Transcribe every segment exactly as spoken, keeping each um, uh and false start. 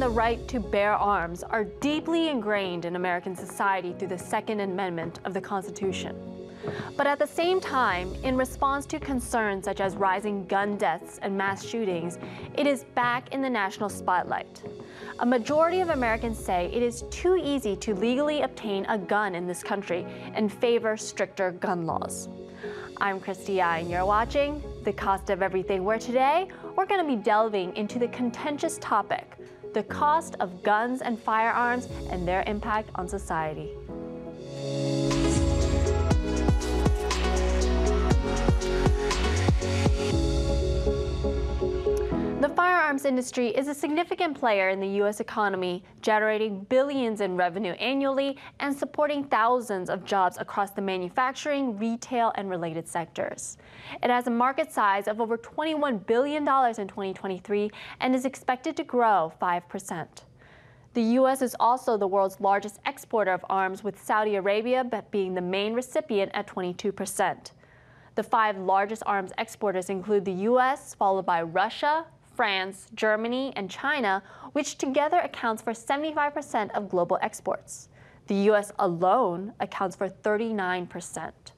the right to bear arms are deeply ingrained in American society through the Second Amendment of the Constitution. But at the same time, in response to concerns such as rising gun deaths and mass shootings, it is back in the national spotlight. A majority of Americans say it is too easy to legally obtain a gun in this country and favor stricter gun laws. I'm Christy I, and you're watching The Cost of Everything, where today we're going to be delving into the contentious topic, the cost of guns and firearms and their impact on society. The firearms industry is a significant player in the U S economy, generating billions in revenue annually and supporting thousands of jobs across the manufacturing, retail, and related sectors. It has a market size of over twenty-one billion dollars in twenty twenty-three and is expected to grow five percent. The U S is also the world's largest exporter of arms, with Saudi Arabia being the main recipient at twenty-two percent. The five largest arms exporters include the U S, followed by Russia, France, Germany, and China, which together accounts for seventy-five percent of global exports. The U S alone accounts for thirty-nine percent.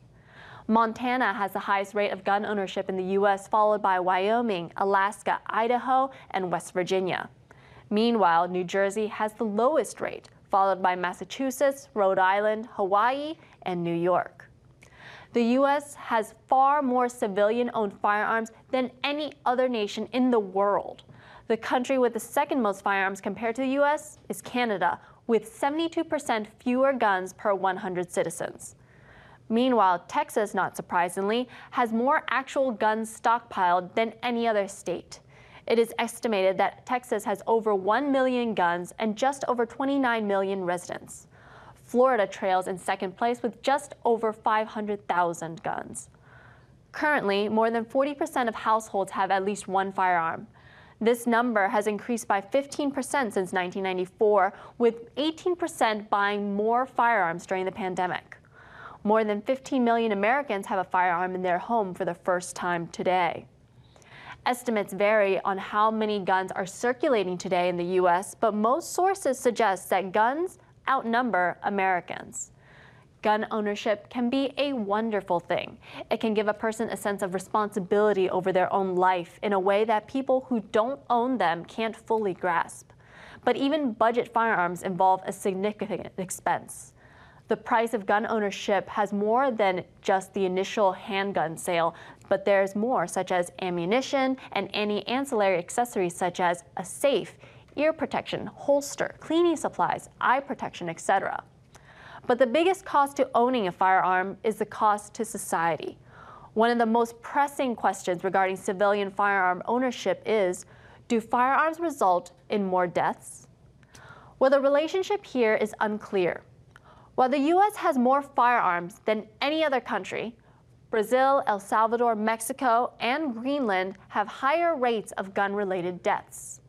Montana has the highest rate of gun ownership in the U S, followed by Wyoming, Alaska, Idaho, and West Virginia. Meanwhile, New Jersey has the lowest rate, followed by Massachusetts, Rhode Island, Hawaii, and New York. The U S has far more civilian-owned firearms than any other nation in the world. The country with the second most firearms compared to the U S is Canada, with seventy-two percent fewer guns per one hundred citizens. Meanwhile, Texas, not surprisingly, has more actual guns stockpiled than any other state. It is estimated that Texas has over one million guns and just over twenty-nine million residents. Florida trails in second place with just over five hundred thousand guns. Currently, more than forty percent of households have at least one firearm. This number has increased by fifteen percent since nineteen ninety-four, with eighteen percent buying more firearms during the pandemic. More than fifteen million Americans have a firearm in their home for the first time today. Estimates vary on how many guns are circulating today in the U S, but most sources suggest that guns outnumber Americans. Gun ownership can be a wonderful thing. It can give a person a sense of responsibility over their own life in a way that people who don't own them can't fully grasp. But even budget firearms involve a significant expense. The price of gun ownership has more than just the initial handgun sale, but there's more, such as ammunition and any ancillary accessories such as a safe, ear protection, holster, cleaning supplies, eye protection, et cetera. But the biggest cost to owning a firearm is the cost to society. One of the most pressing questions regarding civilian firearm ownership is, do firearms result in more deaths? Well, the relationship here is unclear. While the U S has more firearms than any other country, Brazil, El Salvador, Mexico, and Greenland have higher rates of gun-related deaths.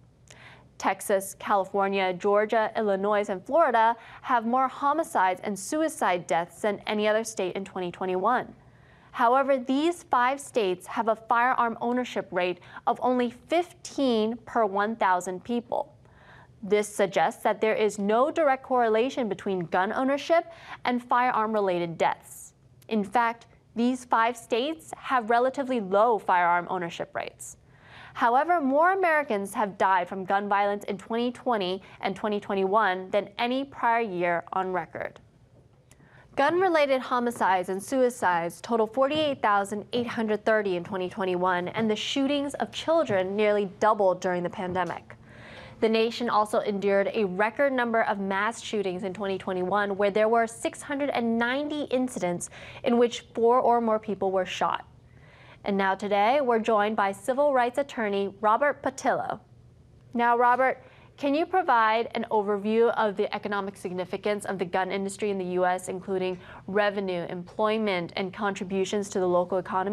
Texas, California, Georgia, Illinois, and Florida have more homicides and suicide deaths than any other state in twenty twenty-one. However, these five states have a firearm ownership rate of only fifteen per one thousand people. This suggests that there is no direct correlation between gun ownership and firearm-related deaths. In fact, these five states have relatively low firearm ownership rates. However, more Americans have died from gun violence in twenty twenty and twenty twenty-one than any prior year on record. Gun-related homicides and suicides total forty-eight thousand eight hundred thirty in twenty twenty-one, and the shootings of children nearly doubled during the pandemic. The nation also endured a record number of mass shootings in twenty twenty-one, where there were six hundred ninety incidents in which four or more people were shot. And now today, we're joined by civil rights attorney Robert Patillo. Now, Robert, can you provide an overview of the economic significance of the gun industry in the U S, including revenue, employment, and contributions to the local economies?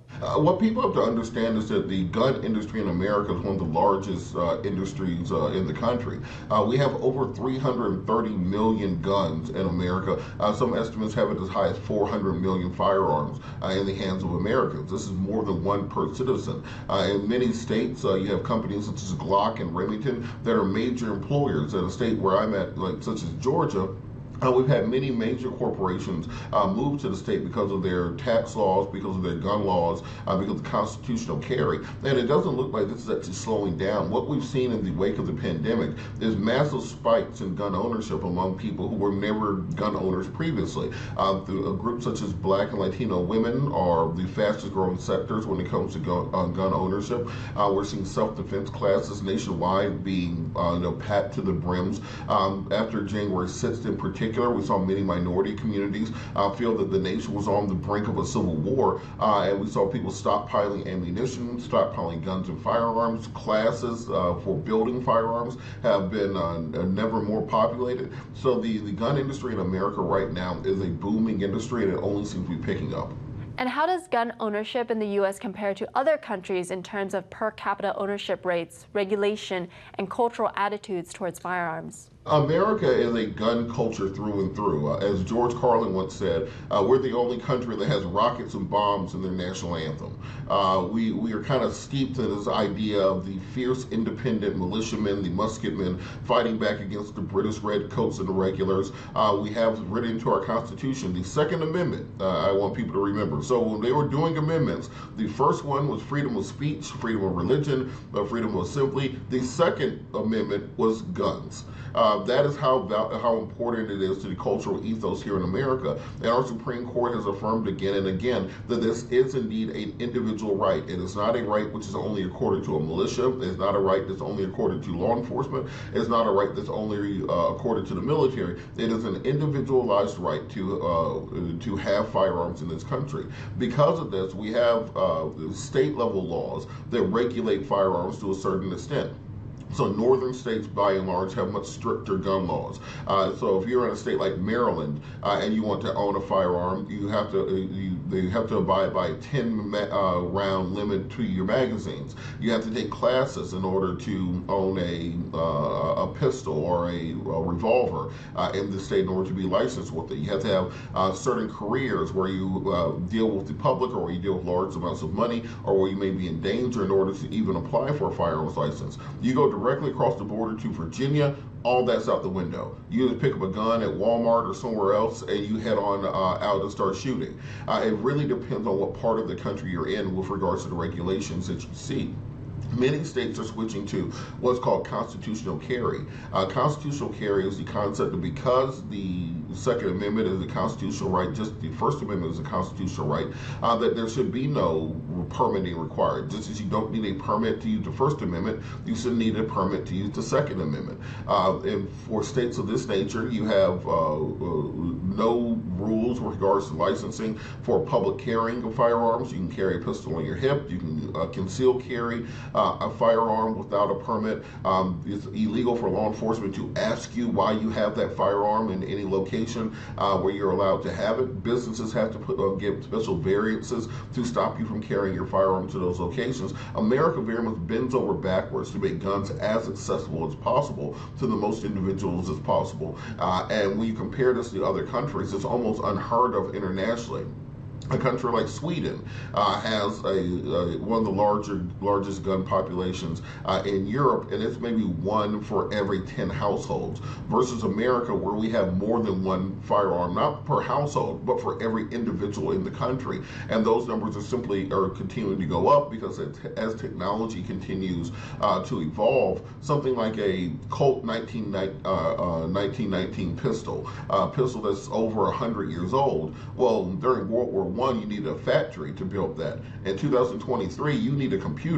Uh, what people have to understand is that the gun industry in America is one of the largest uh, industries uh, in the country. Uh, we have over three hundred thirty million guns in America. Uh, some estimates have it as high as four hundred million firearms uh, in the hands of Americans. This is more than one per citizen. Uh, in many states, uh, you have companies such as Glock and Remington that are major employers. In a state where I'm at, like such as Georgia, Uh, we've had many major corporations uh, move to the state because of their tax laws, because of their gun laws, uh, because of constitutional carry. And it doesn't look like this is actually slowing down. What we've seen in the wake of the pandemic is massive spikes in gun ownership among people who were never gun owners previously. Uh, the, a group such as Black and Latino women are the fastest growing sectors when it comes to gun, uh, gun ownership. Uh, we're seeing self-defense classes nationwide being uh, you know, packed to the brims. Um, after January sixth in particular, we saw many minority communities uh, feel that the nation was on the brink of a civil war, uh, and we saw people stockpiling ammunition, stockpiling guns and firearms. Classes uh, for building firearms have been uh, never more populated. So the, the gun industry in America right now is a booming industry, and it only seems to be picking up. And how does gun ownership in the U S compare to other countries in terms of per capita ownership rates, regulation, and cultural attitudes towards firearms? America is a gun culture through and through. Uh, as George Carlin once said, uh, we're the only country that has rockets and bombs in their national anthem. Uh, we, we are kind of steeped in this idea of the fierce independent militiamen, the musketmen, fighting back against the British redcoats and the regulars. Uh, we have written into our Constitution the Second Amendment, uh, I want people to remember. So when they were doing amendments, the first one was freedom of speech, freedom of religion, uh, freedom of assembly. The Second Amendment was guns. Uh, that is how how important it is to the cultural ethos here in America. And our Supreme Court has affirmed again and again that this is indeed an individual right. It is not a right which is only accorded to a militia. It's not a right that's only accorded to law enforcement. It's not a right that's only uh, accorded to the military. It is an individualized right to uh, to have firearms in this country. Because of this, we have uh, state level laws that regulate firearms to a certain extent. So northern states, by and large, have much stricter gun laws. Uh, so if you're in a state like Maryland uh, and you want to own a firearm, you have to uh, you, they have to abide by a ten uh, round limit to your magazines. You have to take classes in order to own a uh, a pistol or a, a revolver uh, in the state in order to be licensed with it. You have to have uh, certain careers where you uh, deal with the public, or where you deal with large amounts of money, or where you may be in danger in order to even apply for a firearms license. You go directly across the border to Virginia, all that's out the window. You just pick up a gun at Walmart or somewhere else and you head on uh, out and start shooting. Uh, it really depends on what part of the country you're in with regards to the regulations that you see. Many states are switching to what's called constitutional carry. Uh, constitutional carry is the concept that because the Second Amendment is a constitutional right, just the First Amendment is a constitutional right, uh, that there should be no permitting required. Just as you don't need a permit to use the First Amendment, you should need a permit to use the Second Amendment. Uh, and for states of this nature, you have uh, uh, no rules with regards to licensing for public carrying of firearms. You can carry a pistol on your hip. You can uh, conceal carry Uh, a firearm without a permit. Um, it's illegal for law enforcement to ask you why you have that firearm in any location uh, where you're allowed to have it. Businesses have to put uh, give special variances to stop you from carrying your firearm to those locations. America very much bends over backwards to make guns as accessible as possible to the most individuals as possible. Uh, and when you compare this to other countries, it's almost unheard of internationally. A country like Sweden uh, has a, a one of the larger largest gun populations uh, in Europe, and it's maybe one for every ten households, versus America, where we have more than one firearm, not per household, but for every individual in the country. And those numbers are simply are continuing to go up because it, as technology continues uh, to evolve, something like a Colt nineteen nineteen pistol, a pistol that's over one hundred years old. Well, during World War One, you needed a factory to build that. In two thousand twenty-three, you need a computer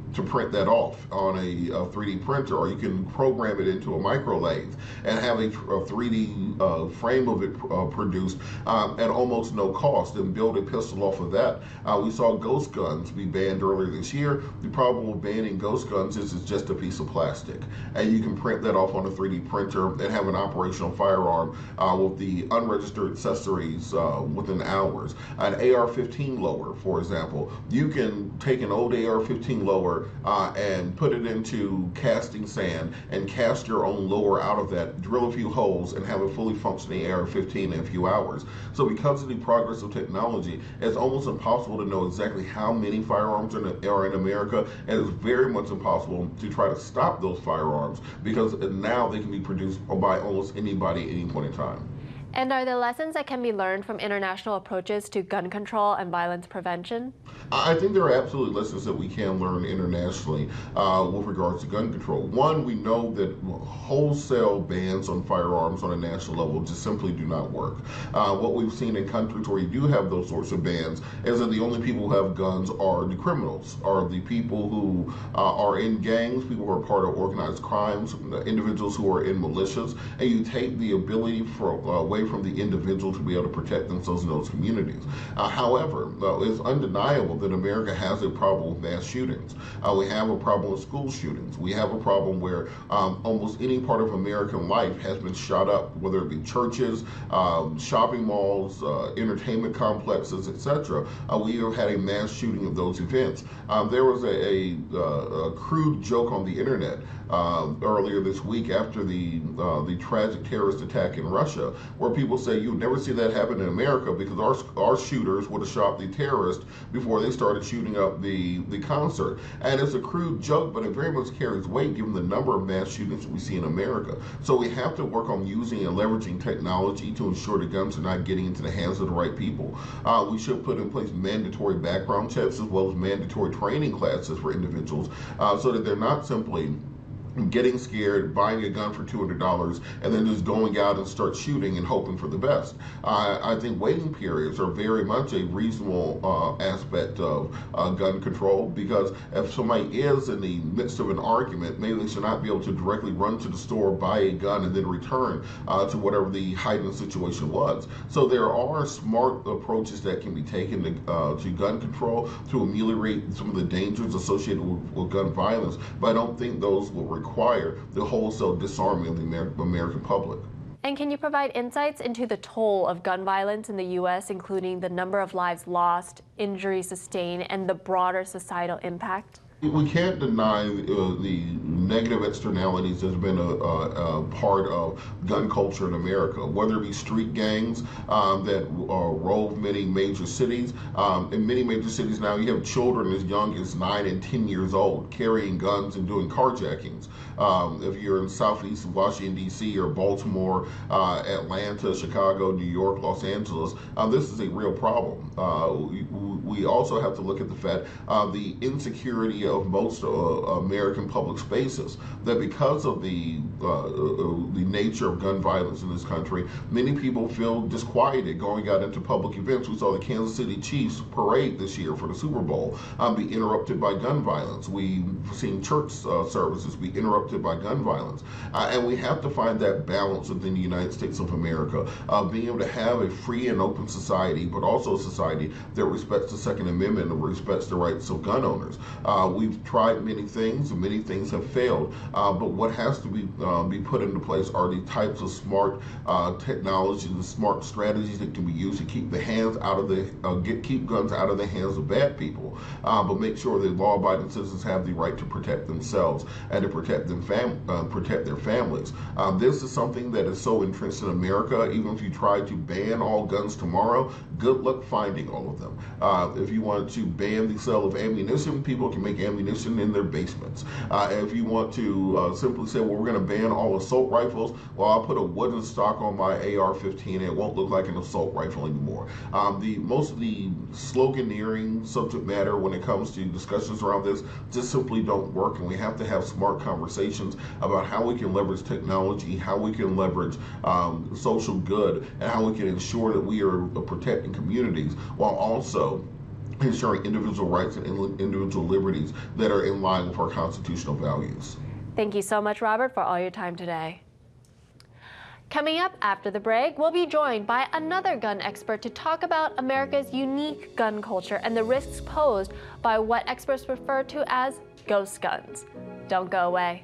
to print that off on a, a three D printer, or you can program it into a micro lathe and have a, a three D uh, frame of it uh, produced um, at almost no cost and build a pistol off of that. Uh, we saw ghost guns be banned earlier this year. The problem with banning ghost guns is it's just a piece of plastic, and you can print that off on a three D printer and have an operational firearm uh, with the unregistered accessories uh, within hours. An A R fifteen lower, for example, you can take an old A R fifteen lower uh, and put it into casting sand and cast your own lower out of that, drill a few holes, and have a fully functioning A R fifteen in a few hours. So because of the progress of technology, it's almost impossible to know exactly how many firearms are in America, and it's very much impossible to try to stop those firearms because now they can be produced by almost anybody at any point in time. And are there lessons that can be learned from international approaches to gun control and violence prevention? I think there are absolutely lessons that we can learn internationally uh, with regards to gun control. One, we know that wholesale bans on firearms on a national level just simply do not work. Uh, what we've seen in countries where you do have those sorts of bans is that the only people who have guns are the criminals, are the people who uh, are in gangs, people who are part of organized crimes, individuals who are in militias, and you take the ability for uh, away from the individual to be able to protect themselves in those communities. Uh, however, uh, it's undeniable that America has a problem with mass shootings. Uh, we have a problem with school shootings. We have a problem where um, almost any part of American life has been shot up, whether it be churches, um, shopping malls, uh, entertainment complexes, et cetera. Uh, we have had a mass shooting of those events. Um, there was a, a, a crude joke on the internet uh, earlier this week after the uh, the tragic terrorist attack in Russia, where people say you never see that happen in America because our our shooters would have shot the terrorist before they started shooting up the the concert. And it's a crude joke, but it very much carries weight given the number of mass shootings we see in America. So we have to work on using and leveraging technology to ensure the guns are not getting into the hands of the right people. Uh, we should put in place mandatory background checks as well as mandatory training classes for individuals uh, so that they're not simply getting scared, buying a gun for two hundred dollars, and then just going out and start shooting and hoping for the best. Uh, I think waiting periods are very much a reasonable uh, aspect of uh, gun control, because if somebody is in the midst of an argument, maybe they should not be able to directly run to the store, buy a gun, and then return uh, to whatever the heightened situation was. So there are smart approaches that can be taken to, uh, to gun control to ameliorate some of the dangers associated with, with gun violence, but I don't think those will require the wholesale disarming of the Amer- American public. And can you provide insights into the toll of gun violence in the U S, including the number of lives lost, injuries sustained, and the broader societal impact? We can't deny uh, the negative externalities that's been a, a, a part of gun culture in America, whether it be street gangs um, that uh, rove many major cities. Um, in many major cities now, you have children as young as nine and ten years old carrying guns and doing carjackings. Um, if you're in Southeast Washington, D C or Baltimore, uh, Atlanta, Chicago, New York, Los Angeles, uh, this is a real problem. Uh, we, we also have to look at the fact uh, the insecurity of most uh, American public spaces, that because of the uh, the nature of gun violence in this country, many people feel disquieted going out into public events. We saw the Kansas City Chiefs parade this year for the Super Bowl um, be interrupted by gun violence. We've seen church uh, services be interrupted by gun violence. Uh, and we have to find that balance within the United States of America, uh, being able to have a free and open society, but also a society that respects the Second Amendment and respects the rights of gun owners. Uh, we've tried many things, and many things have failed, uh, but what has to be uh, be put into place are the types of smart uh, technologies and smart strategies that can be used to keep the hands out of the uh, get keep guns out of the hands of bad people, uh, but make sure that law-abiding citizens have the right to protect themselves and to protect them fam uh, protect their families. Uh, this is something that is so entrenched in America. Even if you try to ban all guns tomorrow, good luck finding all of them. Uh, if you want to ban the sale of ammunition, people can make ammunition in their basements. Uh, if you want to uh, simply say, well, we're going to ban all assault rifles, well, I'll put a wooden stock on my A R fifteen and it won't look like an assault rifle anymore. Um, the most of the sloganeering subject matter when it comes to discussions around this just simply don't work, and we have to have smart conversations about how we can leverage technology, how we can leverage um, social good, and how we can ensure that we are protecting communities while also ensuring individual rights and individual liberties that are in line with our constitutional values. Thank you so much, Robert, for all your time today. Coming up after the break, we'll be joined by another gun expert to talk about America's unique gun culture and the risks posed by what experts refer to as ghost guns. Don't go away.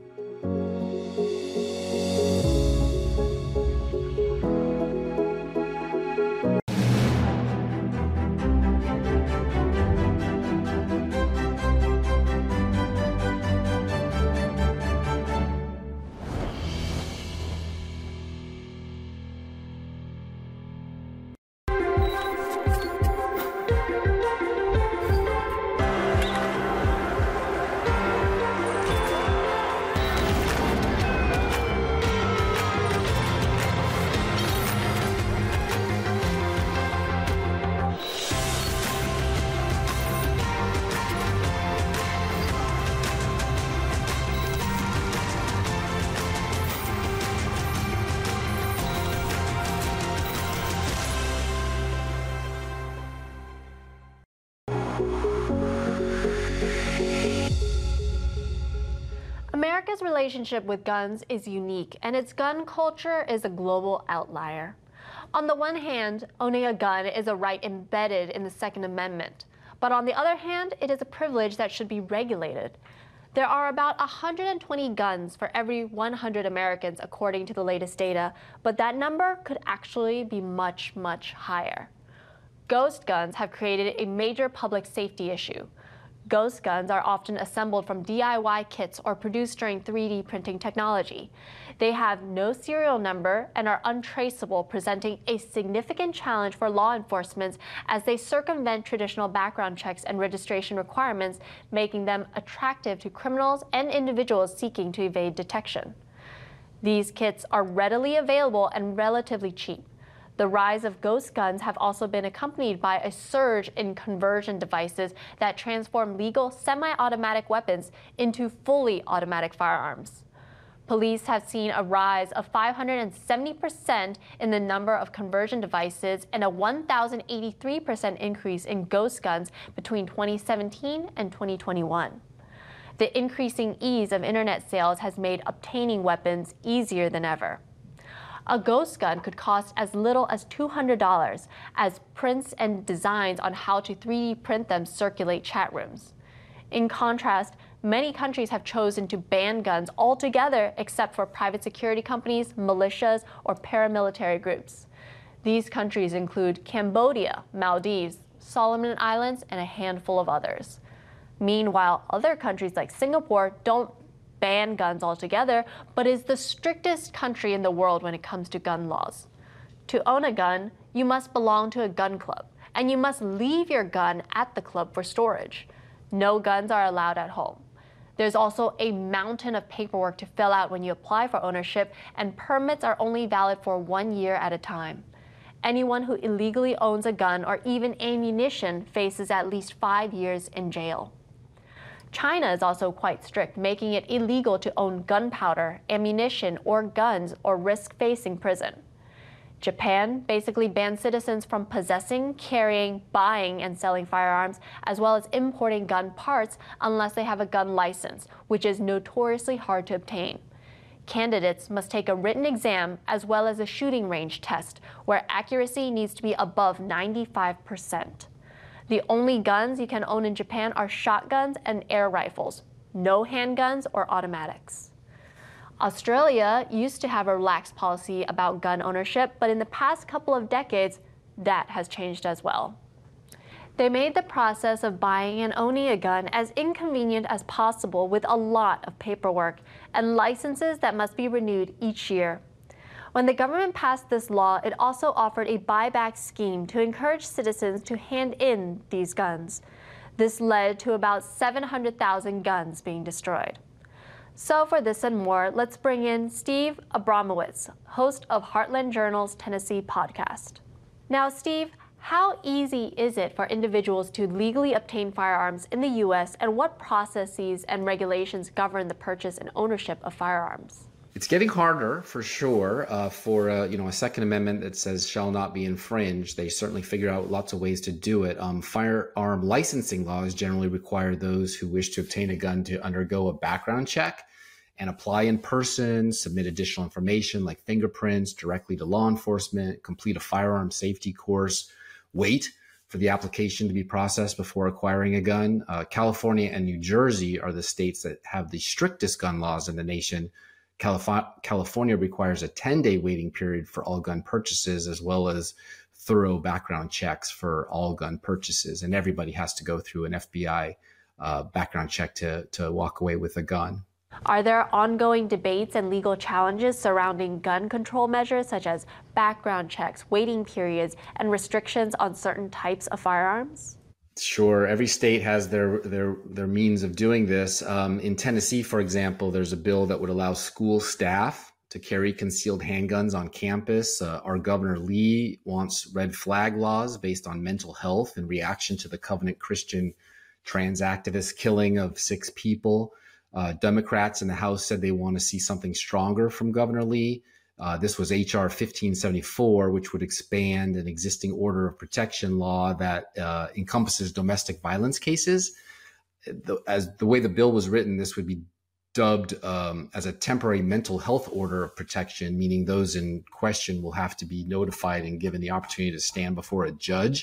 America's relationship with guns is unique, and its gun culture is a global outlier. On the one hand, owning a gun is a right embedded in the Second Amendment. But on the other hand, it is a privilege that should be regulated. There are about one hundred twenty guns for every one hundred Americans, according to the latest data, but that number could actually be much, much higher. Ghost guns have created a major public safety issue. Ghost guns are often assembled from D I Y kits or produced during three D printing technology. They have no serial number and are untraceable, presenting a significant challenge for law enforcement as they circumvent traditional background checks and registration requirements, making them attractive to criminals and individuals seeking to evade detection. These kits are readily available and relatively cheap. The rise of ghost guns have also been accompanied by a surge in conversion devices that transform legal semi-automatic weapons into fully automatic firearms. Police have seen a rise of five hundred seventy percent in the number of conversion devices and a one thousand eighty-three percent increase in ghost guns between twenty seventeen and twenty twenty-one. The increasing ease of internet sales has made obtaining weapons easier than ever. A ghost gun could cost as little as two hundred dollars, as prints and designs on how to three D print them circulate chat rooms. In contrast, many countries have chosen to ban guns altogether except for private security companies, militias, or paramilitary groups. These countries include Cambodia, Maldives, Solomon Islands, and a handful of others. Meanwhile, other countries like Singapore don't ban guns altogether, but is the strictest country in the world when it comes to gun laws. To own a gun, you must belong to a gun club, and you must leave your gun at the club for storage. No guns are allowed at home. There's also a mountain of paperwork to fill out when you apply for ownership, and permits are only valid for one year at a time. Anyone who illegally owns a gun or even ammunition faces at least five years in jail. China is also quite strict, making it illegal to own gunpowder, ammunition, or guns or risk facing prison. Japan basically bans citizens from possessing, carrying, buying, and selling firearms, as well as importing gun parts unless they have a gun license, which is notoriously hard to obtain. Candidates must take a written exam as well as a shooting range test, where accuracy needs to be above ninety-five percent. The only guns you can own in Japan are shotguns and air rifles, no handguns or automatics. Australia used to have a relaxed policy about gun ownership, but in the past couple of decades, that has changed as well. They made the process of buying and owning a gun as inconvenient as possible with a lot of paperwork and licenses that must be renewed each year. When the government passed this law, it also offered a buyback scheme to encourage citizens to hand in these guns. This led to about seven hundred thousand guns being destroyed. So for this and more, let's bring in Steve Abramowitz, host of Heartland Journal's Tennessee podcast. Now, Steve, how easy is it for individuals to legally obtain firearms in the U S, and what processes and regulations govern the purchase and ownership of firearms? It's getting harder for sure uh, for uh, you know a Second Amendment that says shall not be infringed. They certainly figure out lots of ways to do it. Um, firearm licensing laws generally require those who wish to obtain a gun to undergo a background check and apply in person, submit additional information like fingerprints directly to law enforcement, complete a firearm safety course, wait for the application to be processed before acquiring a gun. Uh, California and New Jersey are the states that have the strictest gun laws in the nation. California requires a ten-day waiting period for all gun purchases, as well as thorough background checks for all gun purchases. And everybody has to go through an F B I uh, background check to, to walk away with a gun. Are there ongoing debates and legal challenges surrounding gun control measures, such as background checks, waiting periods, and restrictions on certain types of firearms? Sure. Every state has their their their means of doing this. Um, in Tennessee, for example, there's a bill that would allow school staff to carry concealed handguns on campus. Uh, our Governor Lee wants red flag laws based on mental health in reaction to the Covenant Christian trans activist killing of six people. Uh, Democrats in the House said they want to see something stronger from Governor Lee. Uh, this was H R fifteen seventy-four, which would expand an existing order of protection law that uh, encompasses domestic violence cases. The, as the way the bill was written, this would be dubbed um, as a temporary mental health order of protection, meaning those in question will have to be notified and given the opportunity to stand before a judge.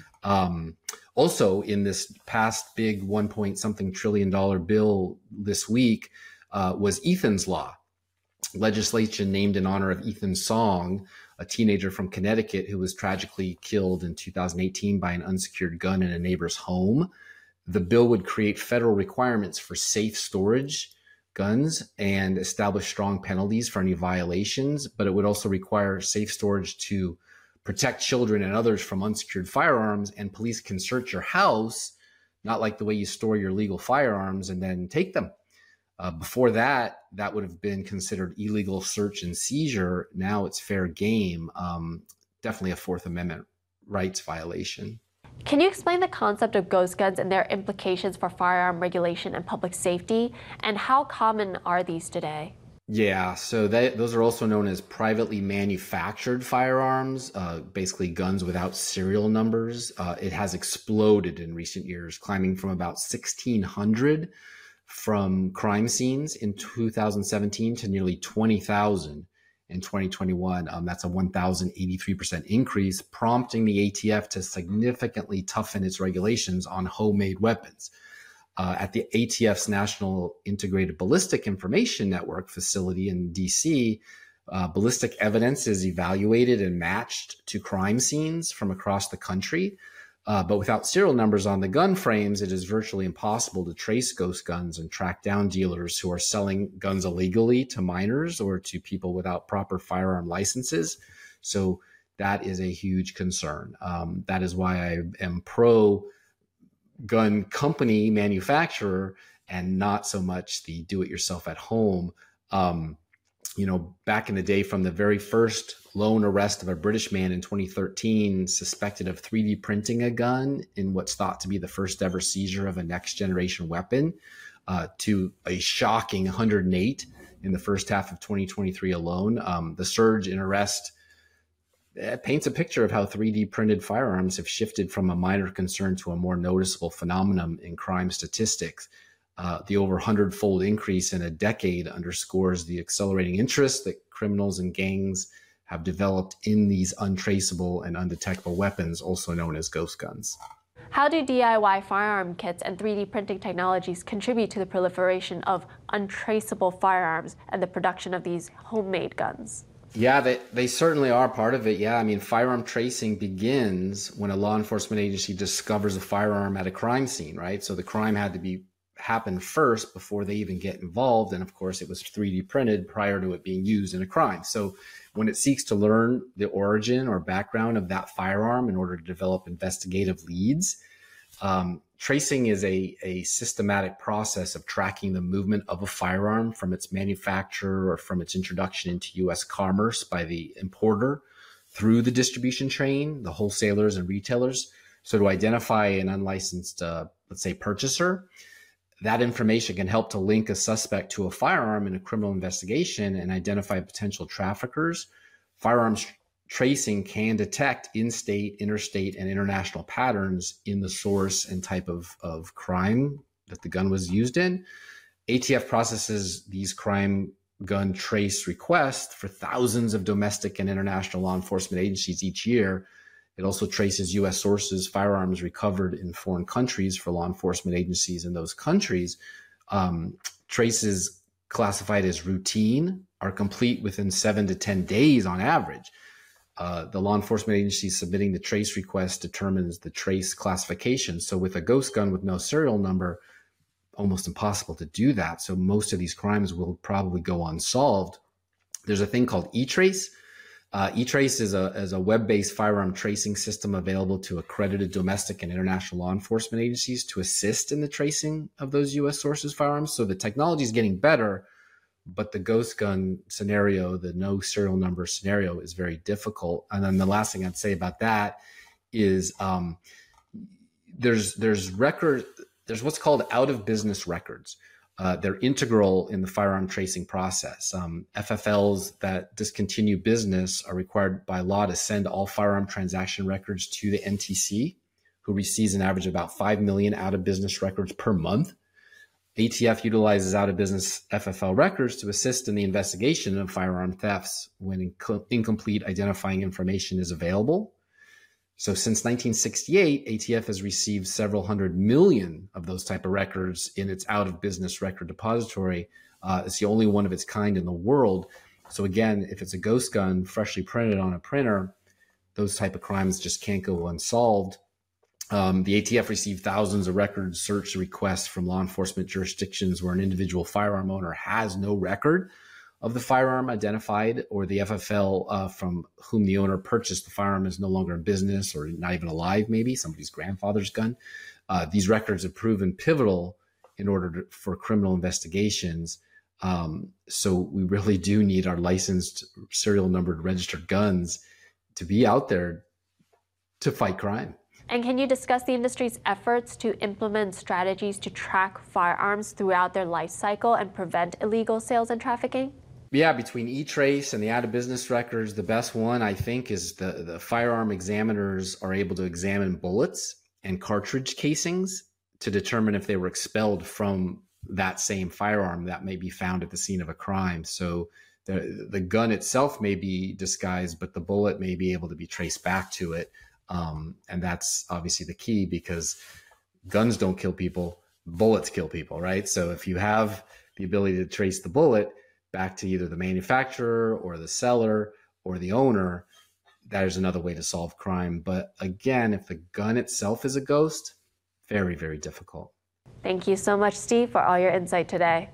Um, also, in this past big one point something trillion dollar bill this week uh, was Ethan's Law. Legislation named in honor of Ethan Song, a teenager from Connecticut who was tragically killed in two thousand eighteen by an unsecured gun in a neighbor's home. The bill would create federal requirements for safe storage guns and establish strong penalties for any violations, but it would also require safe storage to protect children and others from unsecured firearms, and police can search your house, not like the way you store your legal firearms and then take them. Uh, before that, that would have been considered illegal search and seizure. Now it's fair game. Um, definitely a Fourth Amendment rights violation. Can you explain the concept of ghost guns and their implications for firearm regulation and public safety? And how common are these today? Yeah, so that, those are also known as privately manufactured firearms, uh, basically guns without serial numbers. Uh, it has exploded in recent years, climbing from about sixteen hundred from crime scenes in two thousand seventeen to nearly twenty thousand in twenty twenty-one. Um, that's a one thousand eighty-three percent increase, prompting the A T F to significantly toughen its regulations on homemade weapons. Uh, at the A T F's National Integrated Ballistic Information Network facility in D C, uh, ballistic evidence is evaluated and matched to crime scenes from across the country. Uh, but without serial numbers on the gun frames, it is virtually impossible to trace ghost guns and track down dealers who are selling guns illegally to minors or to people without proper firearm licenses. So that is a huge concern. Um, that is why I am pro gun company manufacturer and not so much the do-it-yourself at home. Um, you know, back in the day, from the very first lone arrest of a British man in twenty thirteen, suspected of three D printing a gun in what's thought to be the first ever seizure of a next generation weapon, uh, to a shocking one hundred eight in the first half of twenty twenty-three alone. Um, the surge in arrest It paints a picture of how three D printed firearms have shifted from a minor concern to a more noticeable phenomenon in crime statistics. Uh, the over hundred-fold increase in a decade underscores the accelerating interest that criminals and gangs have developed in these untraceable and undetectable weapons, also known as ghost guns. How do D I Y firearm kits and three D printing technologies contribute to the proliferation of untraceable firearms and the production of these homemade guns? Yeah, they, they certainly are part of it. Yeah, I mean, firearm tracing begins when a law enforcement agency discovers a firearm at a crime scene, right? So the crime had to be happen first before they even get involved. And of course, it was three D printed prior to it being used in a crime. So when it seeks to learn the origin or background of that firearm in order to develop investigative leads, um, tracing is a, a systematic process of tracking the movement of a firearm from its manufacture or from its introduction into U S commerce by the importer through the distribution chain, the wholesalers and retailers. So to identify an unlicensed, uh, let's say, purchaser, that information can help to link a suspect to a firearm in a criminal investigation and identify potential traffickers. Firearms tracing can detect in-state, interstate, and international patterns in the source and type of, of crime that the gun was used in. A T F processes these crime gun trace requests for thousands of domestic and international law enforcement agencies each year. It also traces U S sources, firearms recovered in foreign countries for law enforcement agencies in those countries. Um, traces classified as routine are complete within seven to ten days on average. Uh, the law enforcement agency submitting the trace request determines the trace classification. So with a ghost gun with no serial number, almost impossible to do that. So most of these crimes will probably go unsolved. There's a thing called E-Trace. Uh, E-Trace is a, is a web-based firearm tracing system available to accredited domestic and international law enforcement agencies to assist in the tracing of those U S sources firearms. So the technology is getting better, but the ghost gun scenario, the no serial number scenario, is very difficult. And then the last thing I'd say about that is um, there's there's record there's what's called out of business records. Uh, they're integral in the firearm tracing process. Um, F F Ls that discontinue business are required by law to send all firearm transaction records to the N T C, who receives an average of about five million out of business records per month. A T F utilizes out of business F F L records to assist in the investigation of firearm thefts when inc- incomplete identifying information is available. So since nineteen sixty-eight, A T F has received several hundred million of those type of records in its out of business record depository. Uh, it's the only one of its kind in the world. So again, if it's a ghost gun freshly printed on a printer, those type of crimes just can't go unsolved. Um, the A T F received thousands of record search requests from law enforcement jurisdictions where an individual firearm owner has no record of the firearm identified, or the F F L uh, from whom the owner purchased the firearm is no longer in business or not even alive, maybe somebody's grandfather's gun. Uh, these records have proven pivotal in order to, for criminal investigations. Um, so we really do need our licensed, serial numbered, registered guns to be out there to fight crime. And can you discuss the industry's efforts to implement strategies to track firearms throughout their life cycle and prevent illegal sales and trafficking? Yeah, between E-Trace and the out-of-business records, the best one, I think, is the, the firearm examiners are able to examine bullets and cartridge casings to determine if they were expelled from that same firearm that may be found at the scene of a crime. So the, the gun itself may be disguised, but the bullet may be able to be traced back to it. Um, and that's obviously the key, because guns don't kill people, bullets kill people, right? So if you have the ability to trace the bullet back to either the manufacturer or the seller or the owner, that is another way to solve crime. But again, if the gun itself is a ghost, very, very difficult. Thank you so much, Steve, for all your insight today.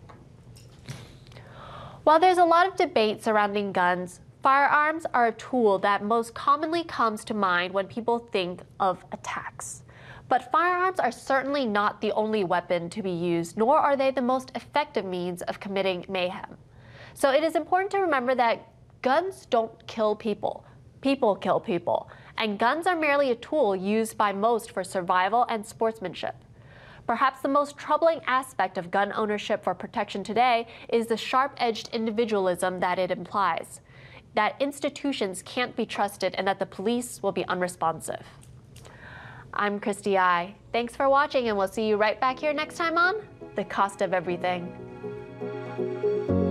While there's a lot of debate surrounding guns, firearms are a tool that most commonly comes to mind when people think of attacks. But firearms are certainly not the only weapon to be used, nor are they the most effective means of committing mayhem. So it is important to remember that guns don't kill people. People kill people. And guns are merely a tool used by most for survival and sportsmanship. Perhaps the most troubling aspect of gun ownership for protection today is the sharp-edged individualism that it implies, that institutions can't be trusted and that the police will be unresponsive. I'm Christy I. Thanks for watching, and we'll see you right back here next time on The Cost of Everything.